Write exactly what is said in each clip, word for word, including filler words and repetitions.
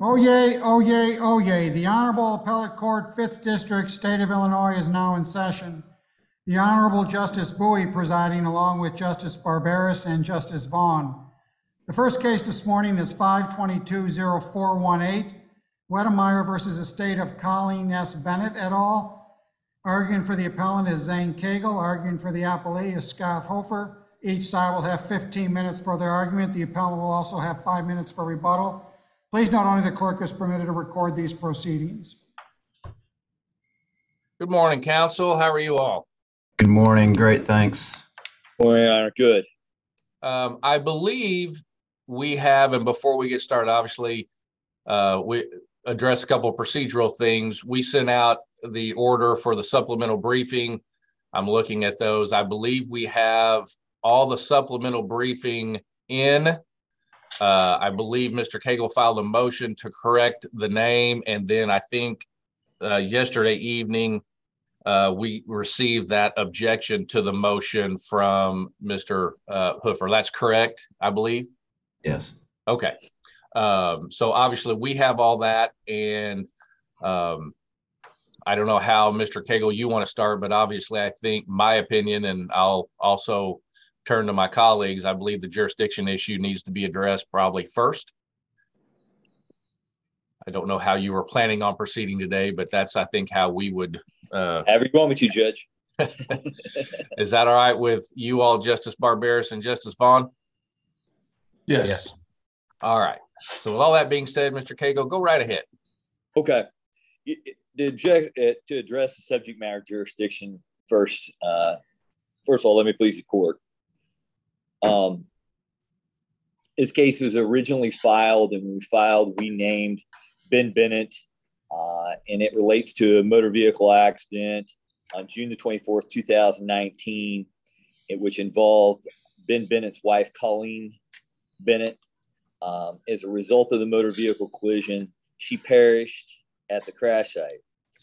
Oh yay, oh yay, oh yay. The Honorable Appellate Court, Fifth District, State of Illinois is now in session. The Honorable Justice Bowie presiding along with Justice Barberis and Justice Vaughn. The first case this morning is five twenty-two oh four one eight, Wedemeyer versus Estate of Colleen S. Bennett et al. Arguing for the appellant is Zane Cagle. Arguing for the appellee is Scott Hofer. Each side will have fifteen minutes for their argument. The appellant will also have five minutes for rebuttal. Please note only the clerk is permitted to record these proceedings. Good morning, counsel. How are you all? Good morning. Great, thanks. Morning, Honor. Good. Um, I believe we have, and before we get started, obviously, uh, we address a couple of procedural things. We sent out the order for the supplemental briefing. I'm looking at those. I believe we have all the supplemental briefing in. Uh, I believe Mister Cagle filed a motion to correct the name, and then I think uh, yesterday evening uh, we received that objection to the motion from Mister Uh, Hoofer. That's correct, I believe? Yes. Okay. Um, so obviously we have all that, and um, I don't know how, Mister Cagle, you want to start, but obviously I think my opinion, and I'll also turn to my colleagues, I believe the jurisdiction issue needs to be addressed probably first. I don't know how you were planning on proceeding today, but that's, I think, how we would. Uh, However you want me to, Judge. Is that all right with you all, Justice Barberis and Justice Vaughn? Yes. yes. All right. So with all that being said, Mister Cagle, go right ahead. Okay. To address the subject matter jurisdiction first, uh, first of all, let me please the court. Um, this case was originally filed, and when we filed, we named Ben Bennett, uh, and it relates to a motor vehicle accident on June the twenty-fourth, two thousand nineteen, it, which involved Ben Bennett's wife, Colleen Bennett. Um, as a result of the motor vehicle collision, she perished at the crash site.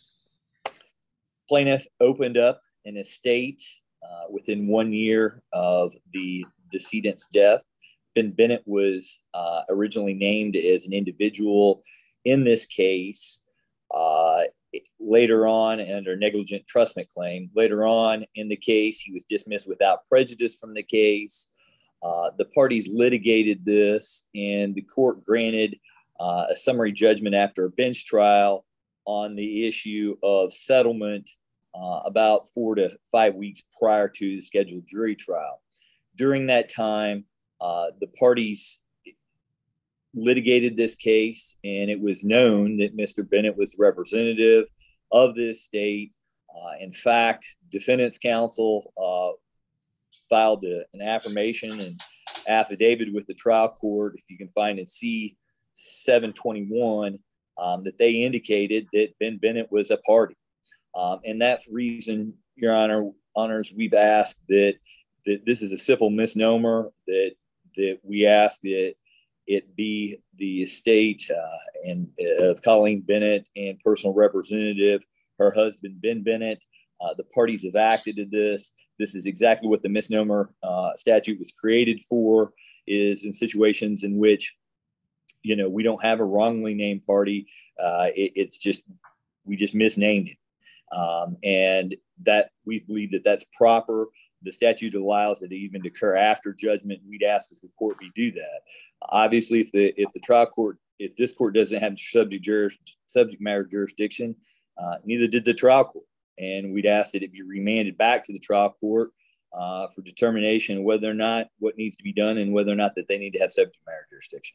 Plaintiff opened up an estate uh, within one year of the decedent's death. Ben Bennett was uh, originally named as an individual in this case. Uh, later on, under negligent entrustment claim, later on in the case, he was dismissed without prejudice from the case. Uh, the parties litigated this, and the court granted uh, a summary judgment after a bench trial on the issue of settlement uh, about four to five weeks prior to the scheduled jury trial. During that time, uh, the parties litigated this case, and it was known that Mister Bennett was the representative of the estate. Uh, in fact, defendant's counsel uh, filed a, an affirmation and affidavit with the trial court, if you can find in C seven twenty-one, um, that they indicated that Ben Bennett was a party. Um, and that reason, Your Honor, honors, we've asked that that this is a simple misnomer, that that we ask that it be the estate uh, and uh, of Colleen Bennett and personal representative, her husband, Ben Bennett. Uh, the parties have acted to this. This is exactly what the misnomer uh, statute was created for, is in situations in which, you know, we don't have a wrongly named party. Uh, it, it's just, we just misnamed it. Um, and that we believe that that's proper. The statute allows it to even occur after judgment. We'd ask that the court redo that. Obviously, if the if the trial court, if this court doesn't have subject juris, subject matter jurisdiction, uh, neither did the trial court, and we'd ask that it be remanded back to the trial court uh, for determination of whether or not what needs to be done and whether or not that they need to have subject matter jurisdiction.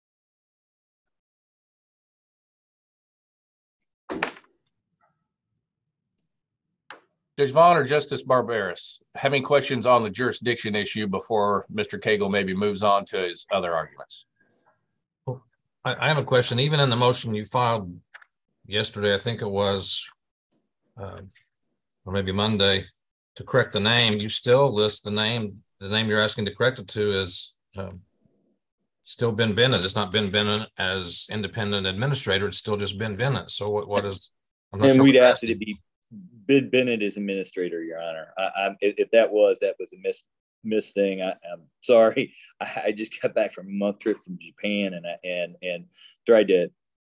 Judge Vaughn or Justice Barberis, have any questions on the jurisdiction issue before Mister Cagle maybe moves on to his other arguments? I have a question. Even in the motion you filed yesterday, I think it was, uh, or maybe Monday, to correct the name, you still list the name, the name you're asking to correct it to is um, still Ben Bennett. It's not Ben Bennett as independent administrator. It's still just Ben Bennett. So what, what is, I'm not and sure we'd ask it to be Ben Bennett as administrator, Your Honor. I, I, if that was, that was a miss, miss thing. I, I'm sorry. I, I just got back from a month trip from Japan, and I, and and tried to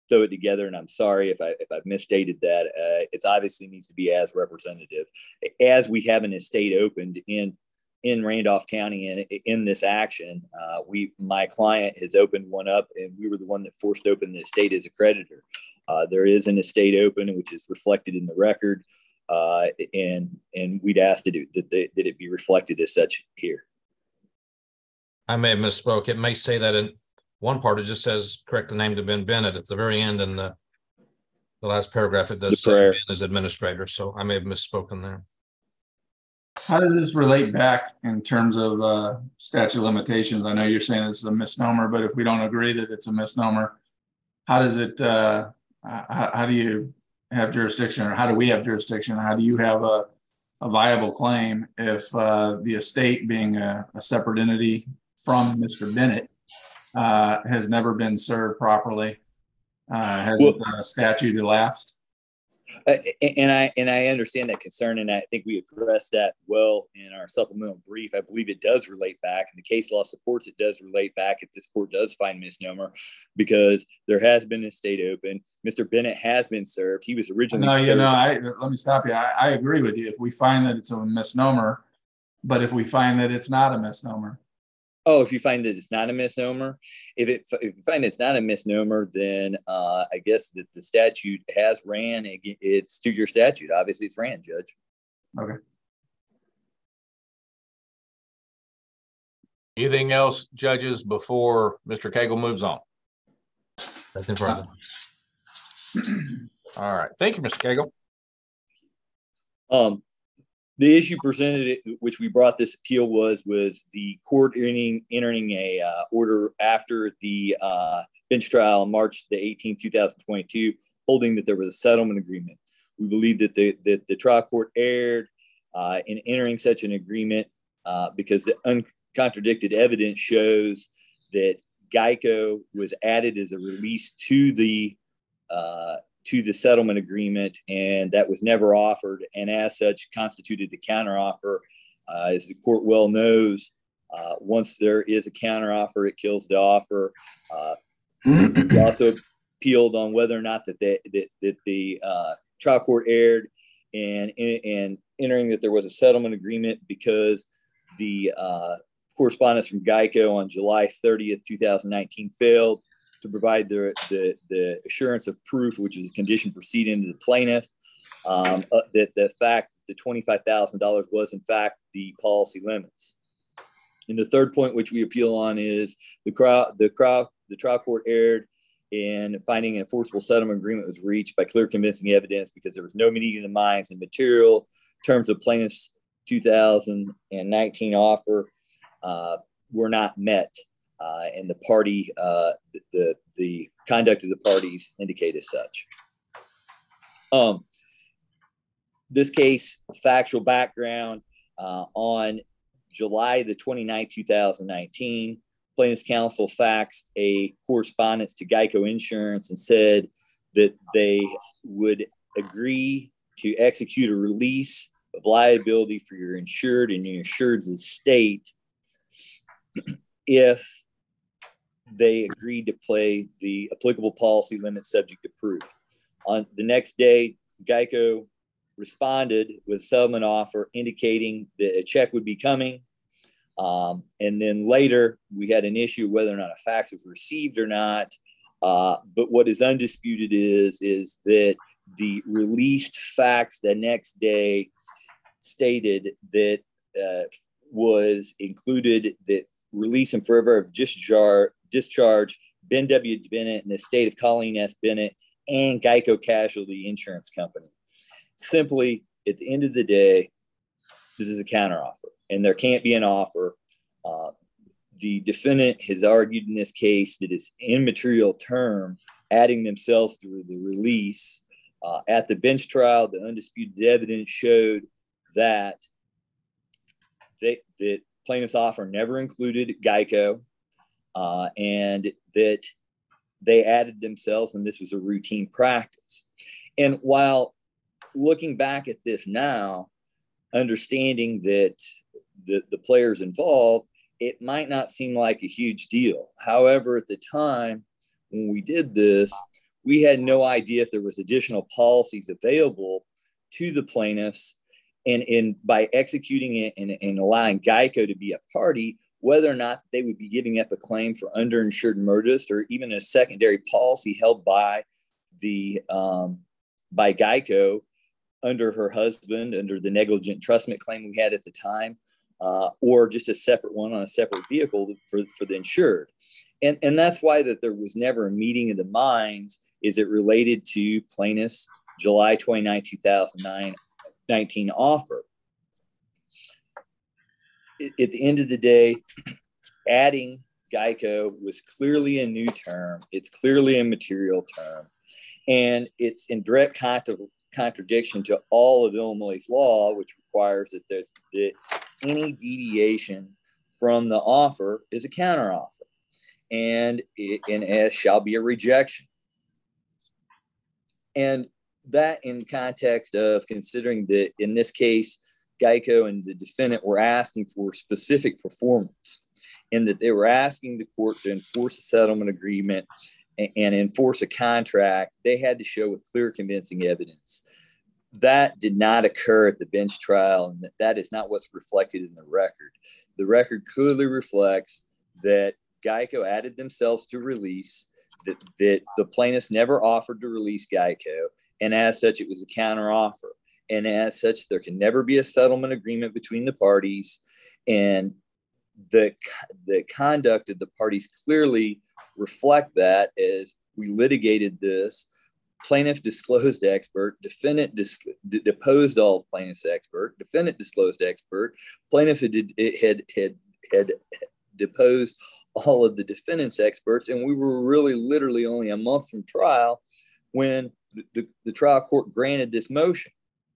throw it together, and I'm sorry if I if I've misstated that. Uh, it's obviously needs to be as representative, as we have an estate opened in in Randolph County and in, in this action. Uh, we my client has opened one up, and we were the one that forced open the estate as a creditor. Uh, there is an estate open, which is reflected in the record, uh, and and we'd asked that it, that, they, that it be reflected as such here. I may have misspoke. It may say that in one part, it just says correct the name to Ben Bennett. At the very end, in the the last paragraph, it does say Ben as administrator. So I may have misspoken there. How does this relate back in terms of uh, statute of limitations? I know you're saying it's a misnomer, but if we don't agree that it's a misnomer, how does it, uh, how, how do you have jurisdiction, or how do we have jurisdiction? How do you have a, a viable claim if uh, the estate, being a, a separate entity from Mister Bennett, uh, has never been served properly? Uh, has Well, the statute elapsed? Uh, and I and I understand that concern, and I think we addressed that well in our supplemental brief. I believe it does relate back, and the case law supports it does relate back if this court does find misnomer, because there has been a state open. Mister Bennett has been served. He was originally No, you served. know, I, let me stop you. I, I agree with you if we find that it's a misnomer, but if we find that it's not a misnomer. Oh, if you find that it's not a misnomer, if it if you find it's not a misnomer, then uh, I guess that the statute has ran. It, it's two-year statute. Obviously, it's ran, Judge. Okay. Anything else, judges, before Mister Cagle moves on? That's in front of them. All right. Thank you, Mister Cagle. Um, the issue presented, which we brought this appeal, was was the court entering, entering a uh, order after the uh, bench trial on March the eighteenth, two thousand twenty-two, holding that there was a settlement agreement. We believe that the that the trial court erred uh, in entering such an agreement uh, because the uncontradicted evidence shows that Geico was added as a release to the uh, to the settlement agreement, and that was never offered, and as such constituted the counteroffer. Uh, as the court well knows, uh, once there is a counteroffer, it kills the offer. Uh, we also appealed on whether or not that the, that, that the uh, trial court erred and, and entering that there was a settlement agreement, because the uh, correspondence from Geico on July thirtieth, two thousand nineteen failed to provide the, the, the assurance of proof, which is a condition preceding to the plaintiff, um, uh, that the fact that the twenty-five thousand dollars was in fact the policy limits. And the third point which we appeal on is the trial, the trial, the trial court erred in finding an enforceable settlement agreement was reached by clear convincing evidence, because there was no meeting of the minds and material terms of plaintiff's two thousand nineteen offer uh, were not met. Uh, and the party, uh, the the conduct of the parties indicate as such. Um, this case, factual background, uh, on July the twenty-ninth, two thousand nineteen, plaintiff's counsel faxed a correspondence to Geico Insurance and said that they would agree to execute a release of liability for your insured and your insured's estate if they agreed to play the applicable policy limits subject to proof. On the next day, Geico responded with a settlement offer indicating that a check would be coming. Um, and then later, we had an issue whether or not a fax was received or not. Uh, but what is undisputed is, is that the released fax the next day stated that uh, was included that release and forever of discharge, discharge Ben W. Bennett and the estate of Colleen S. Bennett and Geico Casualty Insurance Company. Simply, at the end of the day, this is a counteroffer, and there can't be an offer. Uh, the defendant has argued in this case that it's immaterial term adding themselves to the release. Uh, at the bench trial, the undisputed evidence showed that they, that plaintiff's offer never included Geico, uh, and that they added themselves, and this was a routine practice. And while looking back at this now, understanding that the, the players involved, it might not seem like a huge deal. However, at the time when we did this, we had no idea if there was additional policies available to the plaintiffs, and in by executing it and, and allowing Geico to be a party, whether or not they would be giving up a claim for underinsured motorists or even a secondary policy held by the um, by Geico under her husband, under the negligent entrustment claim we had at the time, uh, or just a separate one on a separate vehicle for, for the insured. And, and that's why that there was never a meeting of the minds. Is it related to plaintiff's July twenty-ninth, two thousand nineteen offer? At the end of the day, adding Geico was clearly a new term. It's clearly a material term. And it's in direct contra- contradiction to all of Illinois' law, which requires that, that, that any deviation from the offer is a counteroffer. And, it, and as shall be a rejection. And that in context of considering that in this case, Geico and the defendant were asking for specific performance, and that they were asking the court to enforce a settlement agreement and, and enforce a contract, they had to show with clear, convincing evidence. That did not occur at the bench trial, and that, that is not what's reflected in the record. The record clearly reflects that Geico added themselves to release, that, that the plaintiffs never offered to release Geico, and as such, it was a counteroffer. And as such, there can never be a settlement agreement between the parties. And the, the conduct of the parties clearly reflect that as we litigated this. Plaintiff disclosed expert, defendant dis- deposed all of plaintiff's expert, defendant disclosed expert, plaintiff had, had, had, had deposed all of the defendant's experts. And we were really literally only a month from trial when the, the, the trial court granted this motion.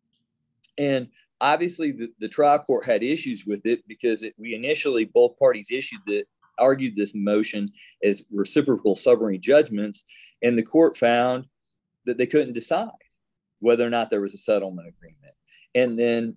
And obviously the, the trial court had issues with it because it, we initially, both parties issued the, argued this motion as reciprocal summary judgments. And the court found that they couldn't decide whether or not there was a settlement agreement. And then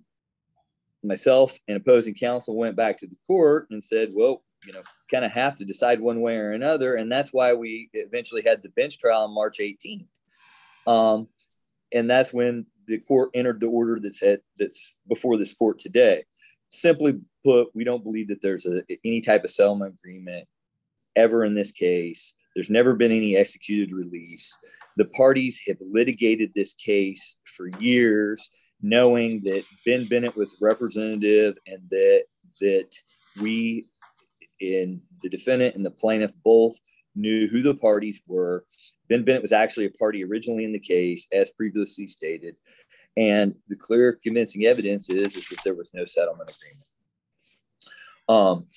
myself and opposing counsel went back to the court and said, well, you know, kind of have to decide one way or another. And that's why we eventually had the bench trial on March eighteenth. Um, and that's when the court entered the order that said that's before this court today. Simply put, we don't believe that there's a, any type of settlement agreement ever in this case. There's never been any executed release. The parties have litigated this case for years, knowing that Ben Bennett was representative and that that we, in the defendant and the plaintiff, both knew who the parties were. Ben Bennett was actually a party originally in the case, as previously stated. And the clear, convincing evidence is, is that there was no settlement agreement. Um,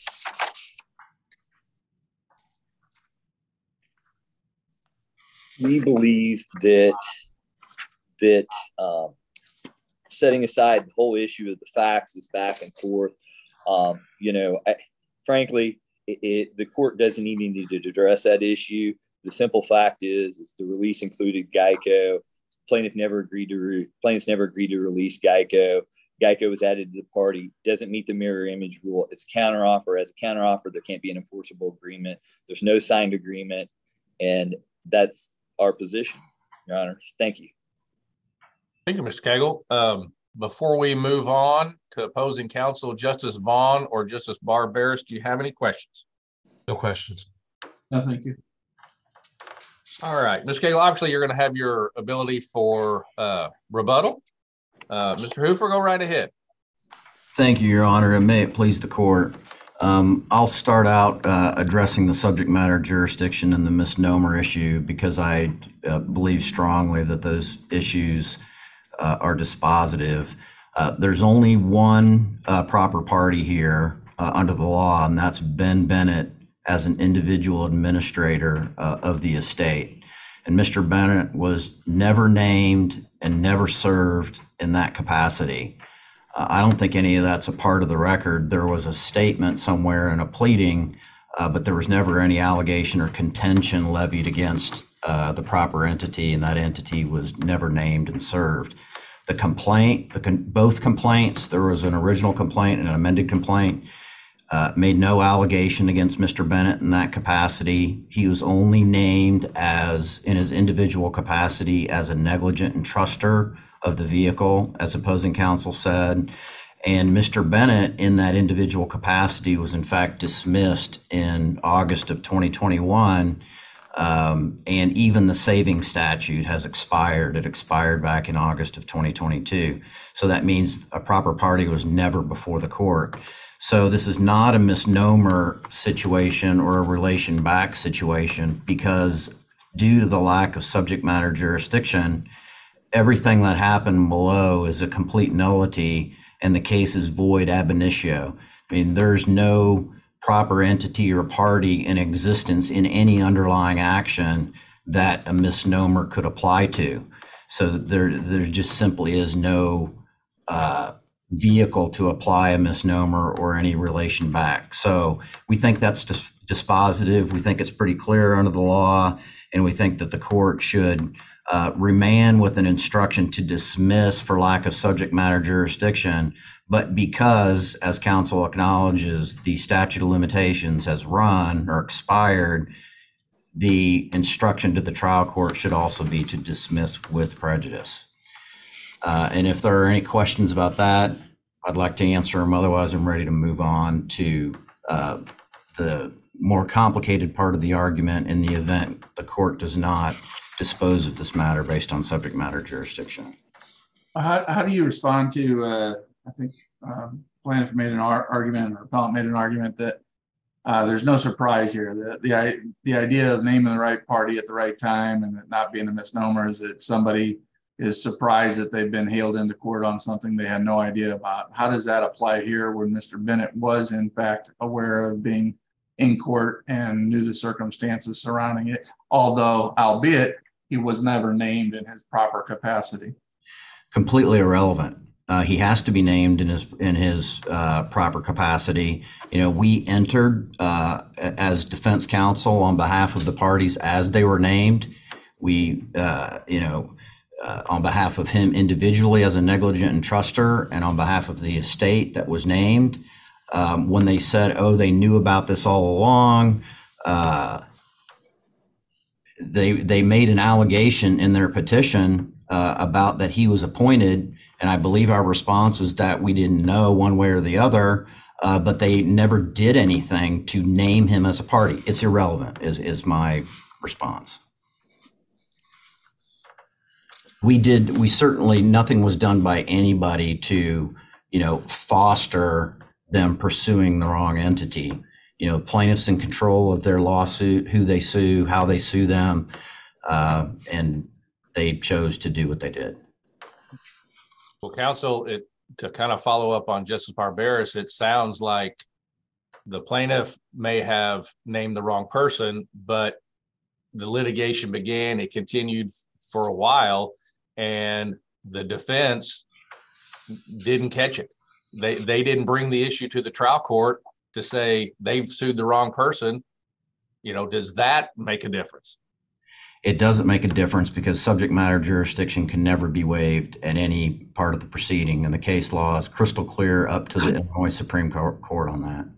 we believe that, that um, setting aside the whole issue of the facts, is back and forth, um, you know, I, frankly, it, it, the court doesn't even need to address that issue. The simple fact is, is the release included Geico. Plaintiff never agreed to re- plaintiffs never agreed to release Geico. Geico was added to the party. Doesn't meet the mirror image rule. It's a counteroffer. As a counteroffer, there can't be an enforceable agreement. There's no signed agreement, and that's our position, Your Honors. Thank you. Thank you, Mister Cagle. Um, before we move on to opposing counsel, Justice Vaughn or Justice Barberis, do you have any questions? No questions. No, thank you. All right, Mister Cagle, obviously you're going to have your ability for uh, rebuttal. Uh, Mister Hoofer, go right ahead. Thank you, Your Honor, and may it please the court. Um, I'll start out uh, addressing the subject matter jurisdiction and the misnomer issue because I uh, believe strongly that those issues uh, are dispositive. Uh, there's only one uh, proper party here uh, under the law, and that's Ben Bennett as an individual administrator uh, of the estate. And Mister Bennett was never named and never served in that capacity. Uh, I don't think any of that's a part of the record. There was a statement somewhere in a pleading, uh, but there was never any allegation or contention levied against uh, the proper entity, and that entity was never named and served. The complaint, the con- both complaints, there was an original complaint and an amended complaint. uh, made no allegation against Mister Bennett in that capacity. He was only named as, in his individual capacity, as a negligent entruster of the vehicle, as opposing counsel said. And Mister Bennett, in that individual capacity, was in fact dismissed in August of twenty twenty-one. Um, and even the saving statute has expired. It expired back in August of twenty twenty-two. So that means a proper party was never before the court. So this is not a misnomer situation or a relation back situation, because due to the lack of subject matter jurisdiction, everything that happened below is a complete nullity and the case is void ab initio. I mean, there's no proper entity or party in existence in any underlying action that a misnomer could apply to. So there, there just simply is no uh, vehicle to apply a misnomer or any relation back. So we think that's dis- dispositive. We think it's pretty clear under the law, and we think that the court should uh, remand with an instruction to dismiss for lack of subject matter jurisdiction. But because, as counsel acknowledges, the statute of limitations has run or expired, the instruction to the trial court should also be to dismiss with prejudice. Uh, and if there are any questions about that, I'd like to answer them. Otherwise, I'm ready to move on to uh, the more complicated part of the argument in the event the court does not dispose of this matter based on subject matter jurisdiction. How, how do you respond to, uh, I think um, plaintiff made an ar- argument, or appellant made an argument that uh, there's no surprise here. The, the, the idea of naming the right party at the right time and it not being a misnomer is that somebody is surprised that they've been hailed into court on something they had no idea about. How does that apply here when Mister Bennett was in fact aware of being in court and knew the circumstances surrounding it, although albeit he was never named in his proper capacity? Completely irrelevant. Uh, he has to be named in his in his uh, proper capacity. You know, we entered uh, as defense counsel on behalf of the parties as they were named. We, uh, you know, uh, on behalf of him individually as a negligent entruster, and on behalf of the estate that was named. Um, when they said, "Oh, they knew about this all along," uh, they they made an allegation in their petition uh, about that he was appointed. And I believe our response was that we didn't know one way or the other, uh, but they never did anything to name him as a party. It's irrelevant, is, is my response. We did, we certainly, nothing was done by anybody to, you know, foster them pursuing the wrong entity. You know, plaintiffs in control of their lawsuit, who they sue, how they sue them, uh, and they chose to do what they did. Well, counsel, it, to kind of follow up on Justice Barberis, it sounds like the plaintiff may have named the wrong person, but the litigation began, it continued for a while, and the defense didn't catch it. They they didn't bring the issue to the trial court to say they've sued the wrong person. You know, does that make a difference? It doesn't make a difference, because subject matter jurisdiction can never be waived at any part of the proceeding, and the case law is crystal clear up to the Illinois Supreme Court on that.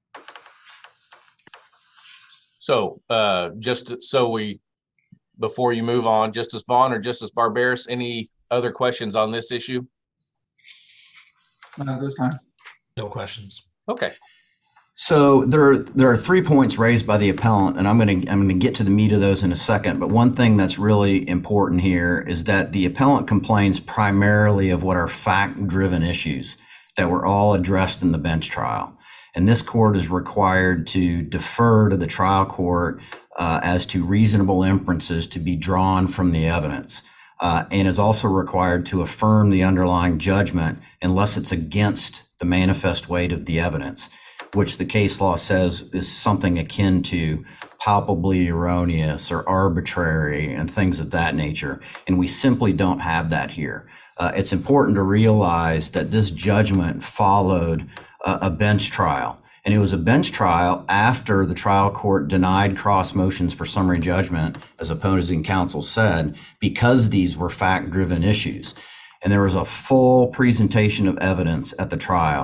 So uh, just so we, before you move on, Justice Vaughn or Justice Barberis, any other questions on this issue? Not at this time. No questions. Okay. So there, there are three points raised by the appellant, and I'm going to I'm going to get to the meat of those in a second. But one thing that's really important here is that the appellant complains primarily of what are fact-driven issues that were all addressed in the bench trial. And this court is required to defer to the trial court uh, as to reasonable inferences to be drawn from the evidence, uh, and is also required to affirm the underlying judgment unless it's against the manifest weight of the evidence, which the case law says is something akin to palpably erroneous or arbitrary and things of that nature. And we simply don't have that here. Uh, it's important to realize that this judgment followed uh, a bench trial. And it was a bench trial after the trial court denied cross motions for summary judgment, as opposing counsel said, because these were fact-driven issues. And there was a full presentation of evidence at the trial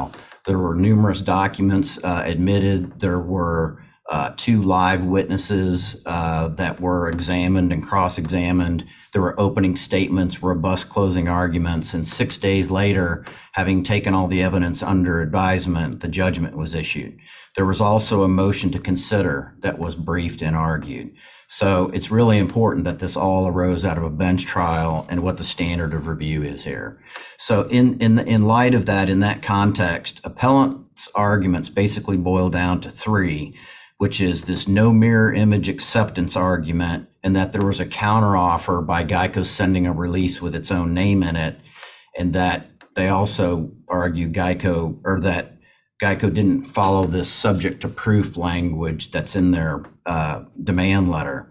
There were numerous documents uh, admitted. There were uh, two live witnesses uh, that were examined and cross-examined. There were opening statements, robust closing arguments, and six days later, having taken all the evidence under advisement, the judgment was issued. There was also a motion to consider that was briefed and argued. So it's really important that this all arose out of a bench trial and what the standard of review is here. So in, in, in light of that, in that context, appellant's arguments basically boil down to three, which is this no mirror image acceptance argument, and that there was a counteroffer by Geico sending a release with its own name in it, and that they also argue Geico, or that Geico didn't follow this subject to proof language that's in their uh, demand letter.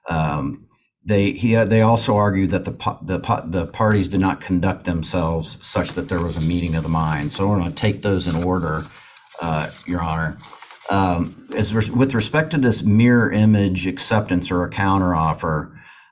Um, they he they also argued that the the the parties did not conduct themselves such that there was a meeting of the minds. So we're going to take those in order, uh, Your Honor. Um, as res- with respect to this mirror image acceptance or a counteroffer,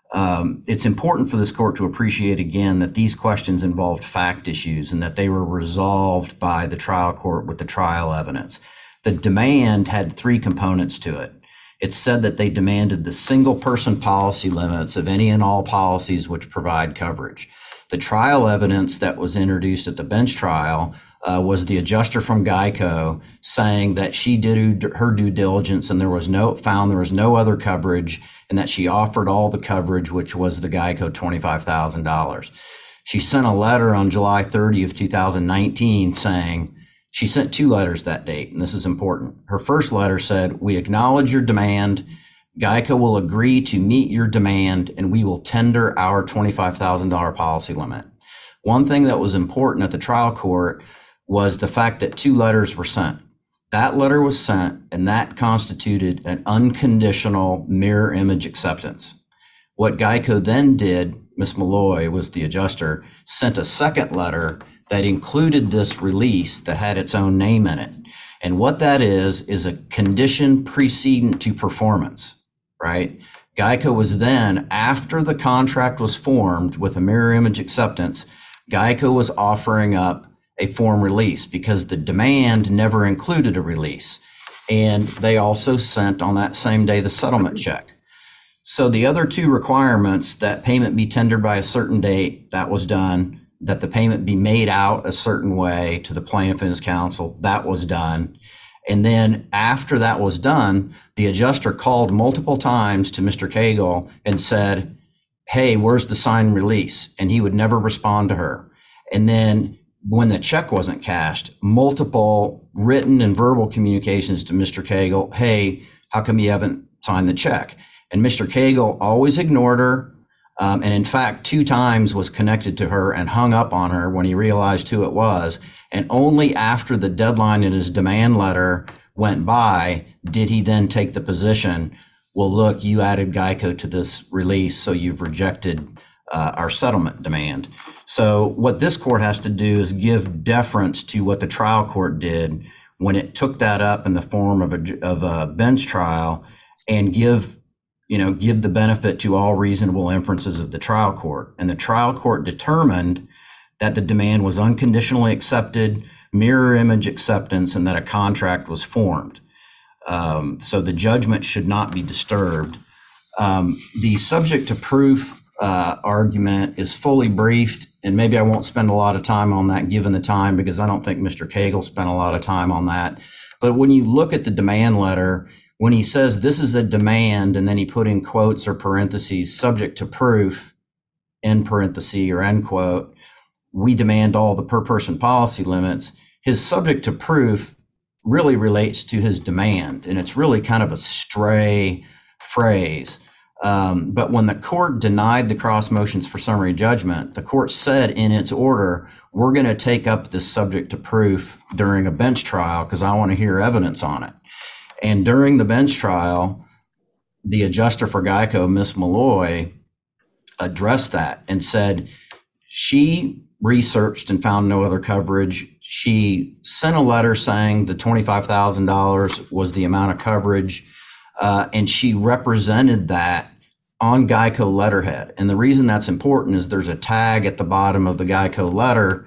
um, it's important for this court to appreciate again that these questions involved fact issues and that they were resolved by the trial court with the trial evidence. The demand had three components to it. It said that they demanded the single person policy limits of any and all policies which provide coverage. The trial evidence that was introduced at the bench trial Uh, was the adjuster from Geico saying that she did her due diligence and there was no found there was no other coverage, and that she offered all the coverage, which was the Geico twenty-five thousand dollars. She sent a letter on July thirtieth, two thousand nineteen saying, she sent two letters that date, and this is important. Her first letter said, "We acknowledge your demand. Geico will agree to meet your demand and we will tender our twenty-five thousand dollars policy limit." One thing that was important at the trial court was the fact that two letters were sent. That letter was sent, and that constituted an unconditional mirror image acceptance. What Geico then did, Miz Malloy was the adjuster, sent a second letter that included this release that had its own name in it. And what that is, is a condition precedent to performance, right? Geico was then, after the contract was formed with a mirror image acceptance, Geico was offering up a form release because the demand never included a release. And they also sent on that same day the settlement check. So the other two requirements, that payment be tendered by a certain date, that was done. That the payment be made out a certain way to the plaintiff and his counsel, that was done. And then after that was done, the adjuster called multiple times to Mister Cagle and said, "Hey, where's the signed release?" And he would never respond to her. And then when the check wasn't cashed, multiple written and verbal communications to Mister Cagle, "Hey, how come you haven't signed the check?" And Mister Cagle always ignored her. Um, and in fact, two times was connected to her and hung up on her when he realized who it was. And only after the deadline in his demand letter went by did he then take the position, "Well, look, you added Geico to this release, so you've rejected uh, our settlement demand." So what this court has to do is give deference to what the trial court did when it took that up in the form of a, of a bench trial, and give, you know, give the benefit to all reasonable inferences of the trial court. And the trial court determined that the demand was unconditionally accepted, mirror image acceptance, and that a contract was formed. Um, so the judgment should not be disturbed. Um, the subject to proof uh, argument is fully briefed, and maybe I won't spend a lot of time on that given the time, because I don't think Mister Cagle spent a lot of time on that. But when you look at the demand letter, when he says this is a demand, and then he put in quotes or parentheses, subject to proof, end parenthesis or end quote, "we demand all the per person policy limits," his subject to proof really relates to his demand. And it's really kind of a stray phrase. Um, but when the court denied the cross motions for summary judgment, the court said in its order, "We're going to take up this subject to proof during a bench trial because I want to hear evidence on it." And during the bench trial, the adjuster for Geico, Miz Malloy, addressed that and said she researched and found no other coverage. She sent a letter saying the twenty-five thousand dollars was the amount of coverage, uh, and she represented that on Geico letterhead. And the reason that's important is there's a tag at the bottom of the Geico letter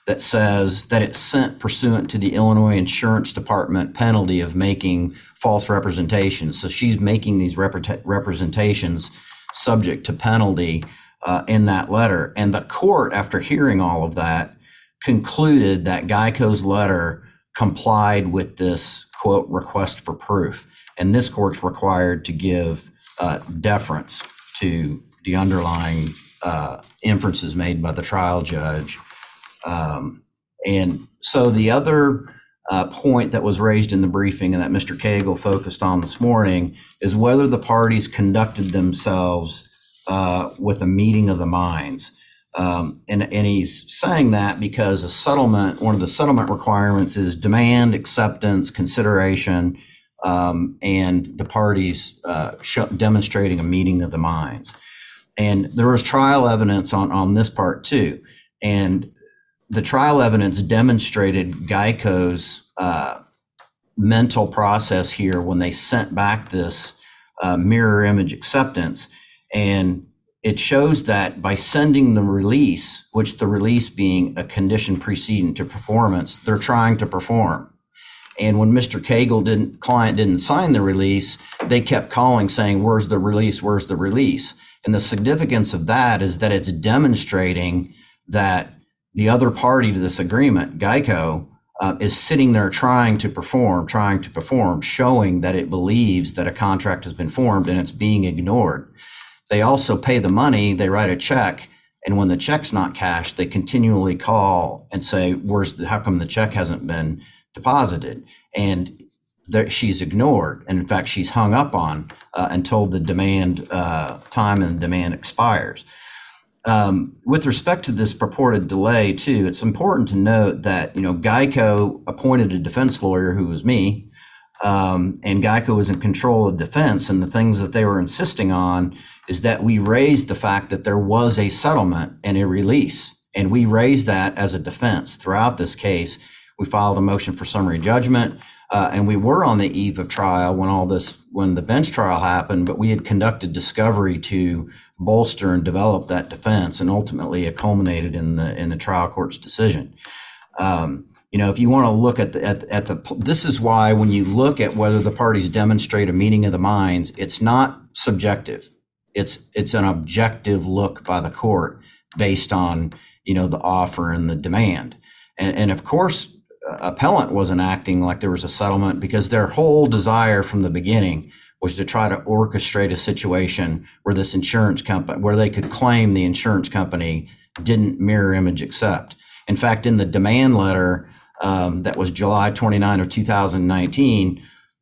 that says that it's sent pursuant to the Illinois Insurance Department penalty of making false representations. So she's making these repre- representations subject to penalty uh, in that letter. And the court, after hearing all of that, concluded that Geico's letter complied with this, quote, request for proof. And this court's required to give uh, deference to the underlying uh, inferences made by the trial judge. Um, and so the other uh, point that was raised in the briefing and that Mister Cagle focused on this morning is whether the parties conducted themselves uh, with a meeting of the minds. Um, and, and he's saying that because a settlement, one of the settlement requirements is demand, acceptance, consideration, um, and the parties uh, sh- demonstrating a meeting of the minds. And there was trial evidence on, on this part too. And the trial evidence demonstrated Geico's uh, mental process here when they sent back this uh, mirror image acceptance. And it shows that by sending the release, which the release being a condition precedent to performance, they're trying to perform. And when Mister Cagle didn't, client didn't sign the release, they kept calling saying, where's the release? Where's the release? And the significance of that is that it's demonstrating that the other party to this agreement, Geico, uh, is sitting there trying to perform, trying to perform, showing that it believes that a contract has been formed and it's being ignored. They also pay the money, they write a check, and when the check's not cashed, they continually call and say, "Where's the, how come the check hasn't been deposited?" And there, she's ignored. And in fact, she's hung up on uh, until the demand uh, time and demand expires. Um, with respect to this purported delay too, it's important to note that, you know, Geico appointed a defense lawyer who was me, um, and Geico was in control of defense. And the things that they were insisting on is that we raised the fact that there was a settlement and a release. And we raised that as a defense throughout this case. We filed a motion for summary judgment, uh, and we were on the eve of trial when all this, when the bench trial happened, but we had conducted discovery to bolster and develop that defense, and ultimately it culminated in the in the trial court's decision. Um, you know, if you want to look at the, at, at the, this is why when you look at whether the parties demonstrate a meeting of the minds, it's not subjective. It's it's an objective look by the court based on, you know, the offer and the demand. And, and of course, appellant wasn't acting like there was a settlement, because their whole desire from the beginning was to try to orchestrate a situation where this insurance company, where they could claim the insurance company didn't mirror image accept. In fact, in the demand letter um, that was July twenty-ninth of two thousand nineteen,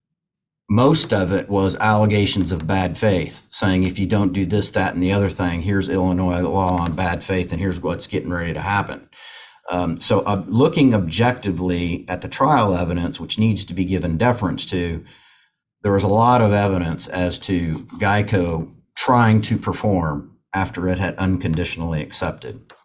most of it was allegations of bad faith, saying if you don't do this, that, and the other thing, here's Illinois law on bad faith, and here's what's getting ready to happen. Um, so uh, looking objectively at the trial evidence, which needs to be given deference to, there was a lot of evidence as to Geico trying to perform after it had unconditionally accepted.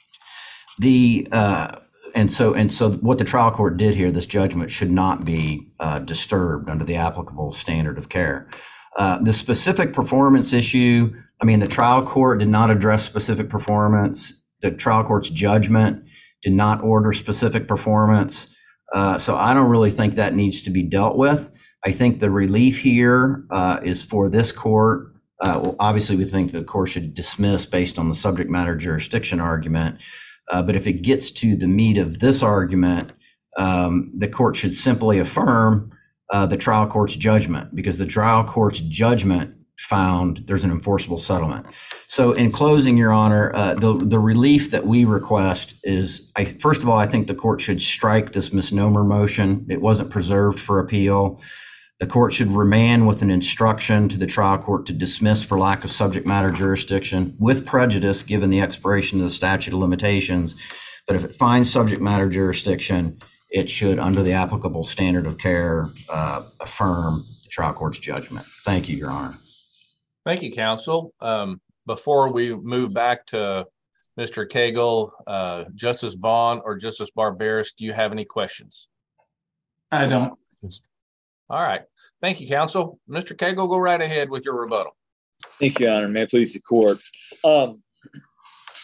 The uh, and so and so what the trial court did here, this judgment should not be uh, disturbed under the applicable standard of care. Uh, the specific performance issue, I mean, the trial court did not address specific performance. The trial court's judgment did not order specific performance. Uh, so I don't really think that needs to be dealt with. I think the relief here uh, is for this court. Uh, well, obviously, we think the court should dismiss based on the subject matter jurisdiction argument. Uh, but if it gets to the meat of this argument, um, the court should simply affirm uh, the trial court's judgment, because the trial court's judgment found there's an enforceable settlement. So in closing, Your Honor, uh, the, the relief that we request is, I, first of all, I think the court should strike this misnomer motion. It wasn't preserved for appeal. The court should remand with an instruction to the trial court to dismiss for lack of subject matter jurisdiction with prejudice given the expiration of the statute of limitations. But if it finds subject matter jurisdiction, it should, under the applicable standard of care, uh, affirm the trial court's judgment. Thank you, Your Honor. Thank you, counsel. Um, before we move back to Mister Cagle, uh, Justice Vaughn or Justice Barberis, do you have any questions? I don't. All right. Thank you, counsel. Mister Cagle, go right ahead with your rebuttal. Thank you, Your Honor. May it please the court. Um,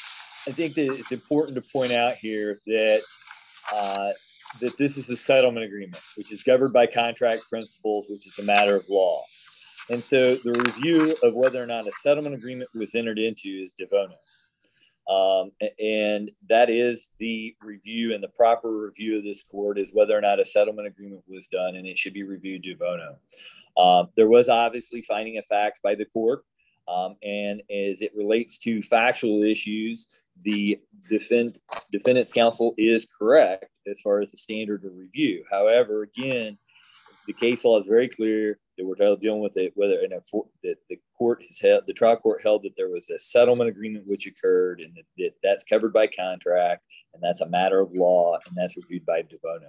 I think that it's important to point out here that uh, that this is the settlement agreement, which is governed by contract principles, which is a matter of law. And so the review of whether or not a settlement agreement was entered into is de bono. Um, and that is the review, and the proper review of this court is whether or not a settlement agreement was done, and it should be reviewed de bono. Um, there was obviously finding of facts by the court. Um, and as it relates to factual issues, the defend, defendant's counsel is correct as far as the standard of review. However, again, the case law is very clear that we're dealing with it, whether in a that the court has held, the trial court held that there was a settlement agreement which occurred, and that, that that's covered by contract, and that's a matter of law, and that's reviewed by de bono.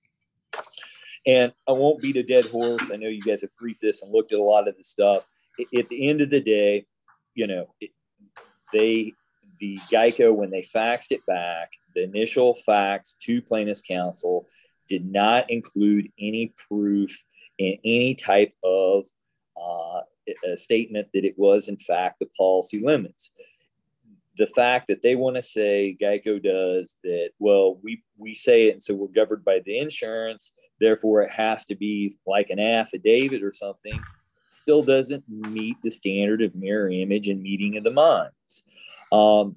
And I won't beat a dead horse. I know you guys have briefed this and looked at a lot of the stuff. At the end of the day, you know, it, they, the Geico, when they faxed it back, the initial fax to plaintiff's counsel did not include any proof in any type of uh, a statement that it was, in fact, the policy limits. The fact that they want to say, Geico does, that, well, we, we say it, and so we're governed by the insurance, therefore it has to be like an affidavit or something, still doesn't meet the standard of mirror image and meeting of the minds. Um,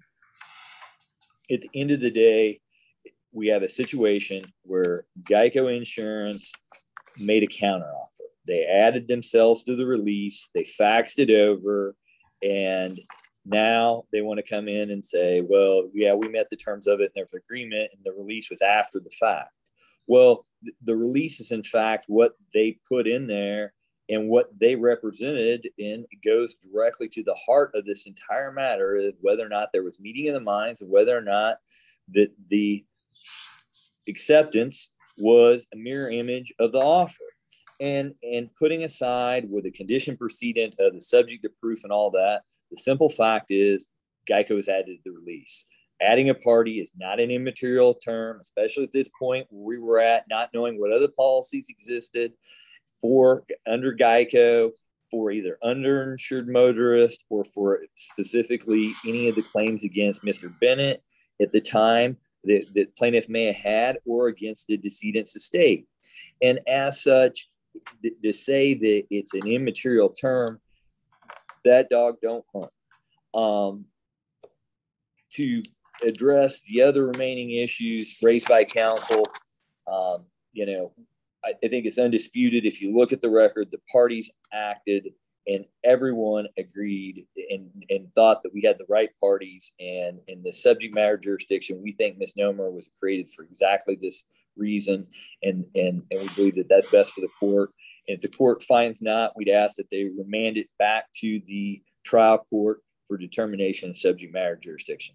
at the end of the day, we have a situation where Geico Insurance made a counteroffer. They added themselves to the release, they faxed it over, and now they want to come in and say, well, yeah, we met the terms of it, and there's an agreement, and the release was after the fact. Well, the release is, in fact, what they put in there and what they represented, and it goes directly to the heart of this entire matter of whether or not there was meeting of the minds, and whether or not that the acceptance was a mirror image of the offer. And, and putting aside with the condition precedent of the subject of proof and all that, the simple fact is Geico has added the release. Adding a party is not an immaterial term, especially at this point where we were at, not knowing what other policies existed for under Geico, for either underinsured motorist, or for specifically any of the claims against Mister Bennett at the time that, that plaintiff may have had, or against the decedent's estate. And as such, th- to say that it's an immaterial term, that dog don't hunt. Um, to address the other remaining issues raised by counsel, um, you know, I, I think it's undisputed. If you look at the record, the parties acted and everyone agreed and, and thought that we had the right parties, and in the subject matter jurisdiction, we think misnomer was created for exactly this reason. And, and, and we believe that that's best for the court. And if the court finds not, we'd ask that they remand it back to the trial court for determination of subject matter jurisdiction.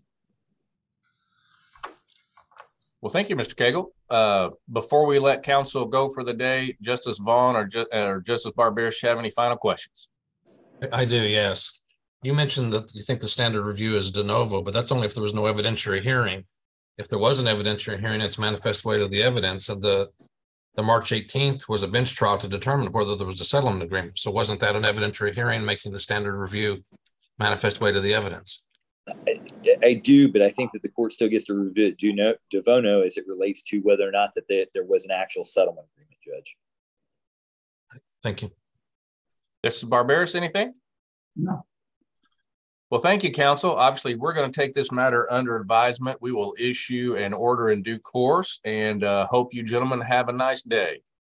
Well, thank you, Mister Cagle. Uh, before we let counsel go for the day, Justice Vaughn or, Ju- or Justice Barberis, have any final questions? I do, yes. You mentioned that you think the standard review is de novo, but that's only if there was no evidentiary hearing. If there was an evidentiary hearing, it's manifest weight of the evidence. And the, the March eighteenth was a bench trial to determine whether there was a settlement agreement. So wasn't that an evidentiary hearing making the standard review manifest weight of the evidence? I, I do, but I think that the court still gets to review it do no, de bono as it relates to whether or not that they, there was an actual settlement agreement, Judge. Thank you. Justice Barberis, anything? No. Well, thank you, counsel. Obviously, we're going to take this matter under advisement. We will issue an order in due course, and uh, hope you gentlemen have a nice day.